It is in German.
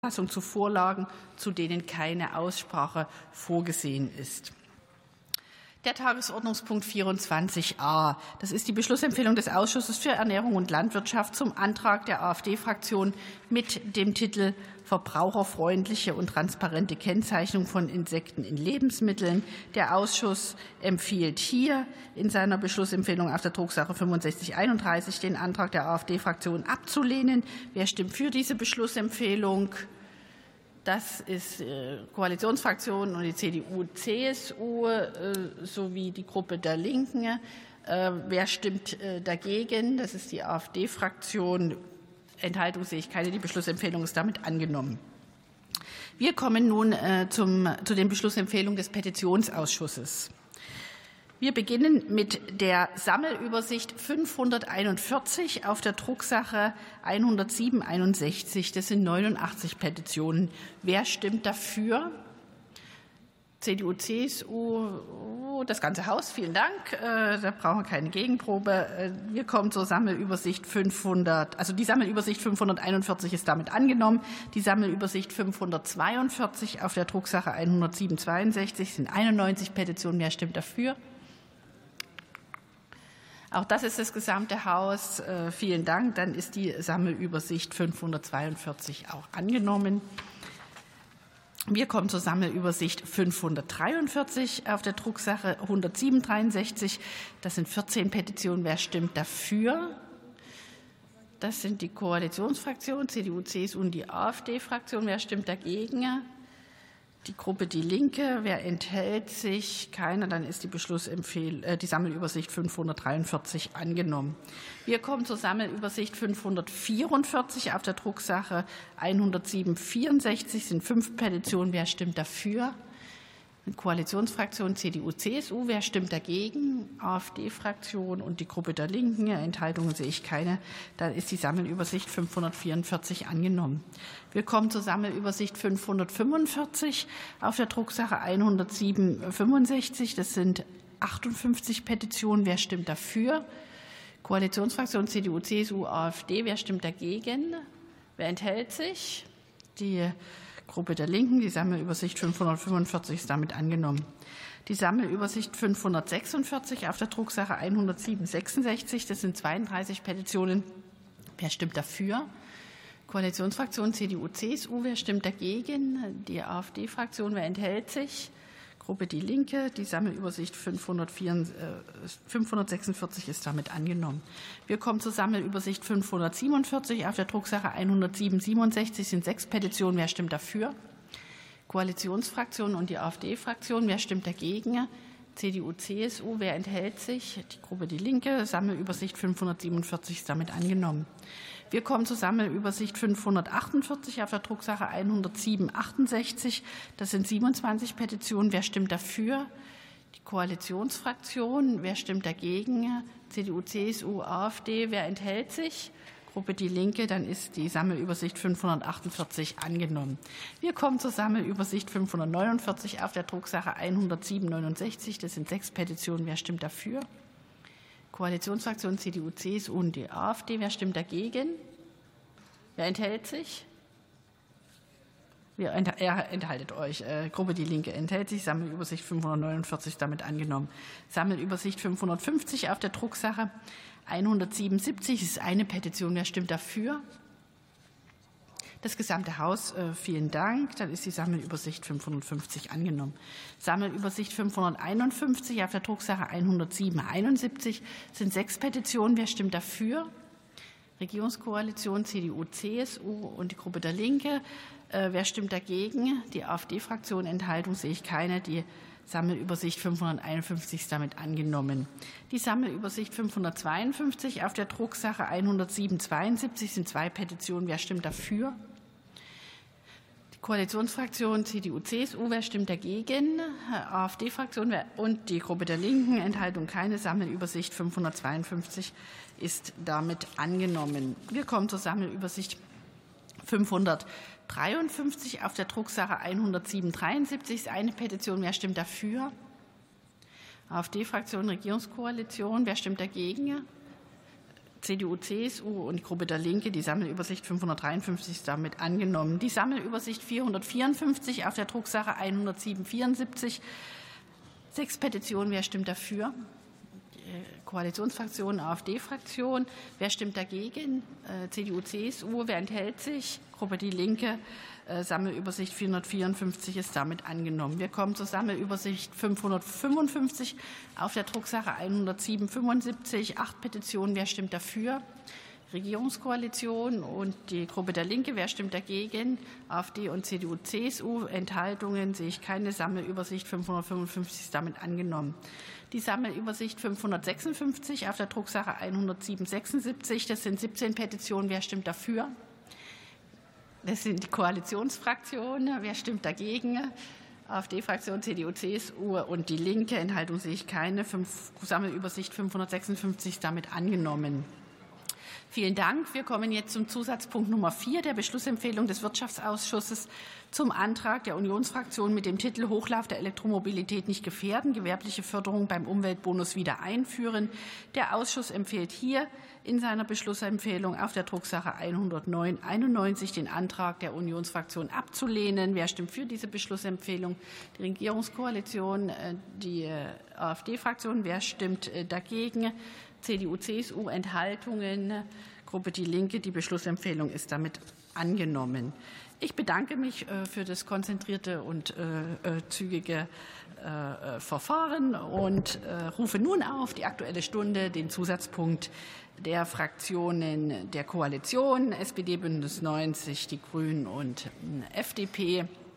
Fassung zu Vorlagen, zu denen keine Aussprache vorgesehen ist. Der Tagesordnungspunkt 24a. Das ist die Beschlussempfehlung des Ausschusses für Ernährung und Landwirtschaft zum Antrag der AfD-Fraktion mit dem Titel Verbraucherfreundliche und transparente Kennzeichnung von Insekten in Lebensmitteln. Der Ausschuss empfiehlt hier in seiner Beschlussempfehlung auf der Drucksache 6531 den Antrag der AfD-Fraktion abzulehnen. Wer stimmt für diese Beschlussempfehlung? Das ist Koalitionsfraktion und die CDU, CSU sowie die Gruppe der Linken. Wer stimmt dagegen? Das ist die AfD-Fraktion. Enthaltung sehe ich keine. Die Beschlussempfehlung ist damit angenommen. Wir kommen nun zu den Beschlussempfehlungen des Petitionsausschusses. Wir beginnen mit der Sammelübersicht 541 auf der Drucksache 10761. Das sind 89 Petitionen. Wer stimmt dafür? CDU, CSU, das ganze Haus. Vielen Dank. Da brauchen wir keine Gegenprobe. Wir kommen zur Sammelübersicht 500. Also die Sammelübersicht 541 ist damit angenommen. Die Sammelübersicht 542 auf der Drucksache 10762 sind 91 Petitionen. Wer stimmt dafür? Auch das ist das gesamte Haus. Vielen Dank. Dann ist die Sammelübersicht 542 auch angenommen. Wir kommen zur Sammelübersicht 543 auf der Drucksache 10763. Das sind 14 Petitionen. Wer stimmt dafür? Das sind die Koalitionsfraktionen, CDU, CSU und die AfD-Fraktion. Wer stimmt dagegen? Die Gruppe Die Linke. Wer enthält sich? Keiner. Dann ist die Sammelübersicht 543 angenommen. Wir kommen zur Sammelübersicht 544 auf der Drucksache 10764. Sind 5 Petitionen. Wer stimmt dafür? Koalitionsfraktion CDU, CSU. Wer stimmt dagegen? AfD-Fraktion und die Gruppe der Linken. Enthaltungen sehe ich keine. Dann ist die Sammelübersicht 544 angenommen. Wir kommen zur Sammelübersicht 545 auf der Drucksache 10765. Das sind 58 Petitionen. Wer stimmt dafür? Koalitionsfraktion CDU, CSU, AfD. Wer stimmt dagegen? Wer enthält sich? Die Gruppe der Linken. Die Sammelübersicht 545 ist damit angenommen. Die Sammelübersicht 546 auf der Drucksache 10766. Das sind 32 Petitionen. Wer stimmt dafür? Koalitionsfraktion CDU, CSU. Wer stimmt dagegen? Die AfD-Fraktion. Wer enthält sich? Gruppe Die Linke. Die Sammelübersicht 546 ist damit angenommen. Wir kommen zur Sammelübersicht 547 auf der Drucksache 10767. Sind 6 Petitionen. Wer stimmt dafür? Koalitionsfraktion und die AfD-Fraktion. Wer stimmt dagegen? CDU, CSU. Wer enthält sich? Die Gruppe Die Linke. Sammelübersicht 547 ist damit angenommen. Wir kommen zur Sammelübersicht 548 auf der Drucksache 10768. Das sind 27 Petitionen. Wer stimmt dafür? Die Koalitionsfraktion. Wer stimmt dagegen? CDU, CSU, AfD. Wer enthält sich? Gruppe Die Linke. Dann ist die Sammelübersicht 548 angenommen. Wir kommen zur Sammelübersicht 549 auf der Drucksache 10769. Das sind 6 Petitionen. Wer stimmt dafür? Koalitionsfraktion CDU, CSU und die AfD. Wer stimmt dagegen? Wer enthält sich? Ihr enthaltet euch. Gruppe Die Linke enthält sich. Sammelübersicht 549 damit angenommen. Sammelübersicht 550 auf der Drucksache 177 ist eine Petition. Wer stimmt dafür? Das gesamte Haus, vielen Dank. Dann ist die Sammelübersicht 550 angenommen. Sammelübersicht 551 auf der Drucksache 10771 sind 6 Petitionen. Wer stimmt dafür? Regierungskoalition CDU, CSU und die Gruppe der Linke. Wer stimmt dagegen? Die AfD-Fraktion. Enthaltung sehe ich keine. Die Sammelübersicht 551 ist damit angenommen. Die Sammelübersicht 552 auf der Drucksache 10772 sind 2 Petitionen. Wer stimmt dafür? Koalitionsfraktion CDU, CSU. Wer stimmt dagegen? AfD-Fraktion und die Gruppe der Linken. Enthaltung keine. Sammelübersicht 552 ist damit angenommen. Wir kommen zur Sammelübersicht 553 auf der Drucksache 10773 ist eine Petition. Wer stimmt dafür? AfD-Fraktion, Regierungskoalition. Wer stimmt dagegen? CDU, CSU und die Gruppe der Linke. Die Sammelübersicht 553 ist damit angenommen. Die Sammelübersicht 454 auf der Drucksache 10774. 6 Petitionen. Wer stimmt dafür? Koalitionsfraktion, AfD-Fraktion. Wer stimmt dagegen? CDU, CSU. Wer enthält sich? Gruppe Die Linke. Sammelübersicht 454 ist damit angenommen. Wir kommen zur Sammelübersicht 555 auf der Drucksache 10775. 8 Petitionen. Wer stimmt dafür? Regierungskoalition und die Gruppe der Linke. Wer stimmt dagegen? AfD und CDU, CSU. Enthaltungen sehe ich keine. Sammelübersicht 555 ist damit angenommen. Die Sammelübersicht 556 auf der Drucksache 10776. Das sind 17 Petitionen. Wer stimmt dafür? Das sind die Koalitionsfraktionen. Wer stimmt dagegen? AfD-Fraktion, CDU, CSU und die Linke. Enthaltung sehe ich keine. Sammelübersicht 556 ist damit angenommen. Vielen Dank. Wir kommen jetzt zum Zusatzpunkt Nummer 4 der Beschlussempfehlung des Wirtschaftsausschusses zum Antrag der Unionsfraktion mit dem Titel Hochlauf der Elektromobilität nicht gefährden, gewerbliche Förderung beim Umweltbonus wieder einführen. Der Ausschuss empfiehlt hier in seiner Beschlussempfehlung auf der Drucksache 109/91 den Antrag der Unionsfraktion abzulehnen. Wer stimmt für diese Beschlussempfehlung? Die Regierungskoalition, die AfD-Fraktion. Wer stimmt dagegen? CDU, CSU, Enthaltungen, Gruppe Die Linke. Die Beschlussempfehlung ist damit angenommen. Ich bedanke mich für das konzentrierte und zügige Verfahren und rufe nun auf die Aktuelle Stunde, den Zusatzpunkt der Fraktionen der Koalition, SPD, Bündnis 90, die Grünen und FDP.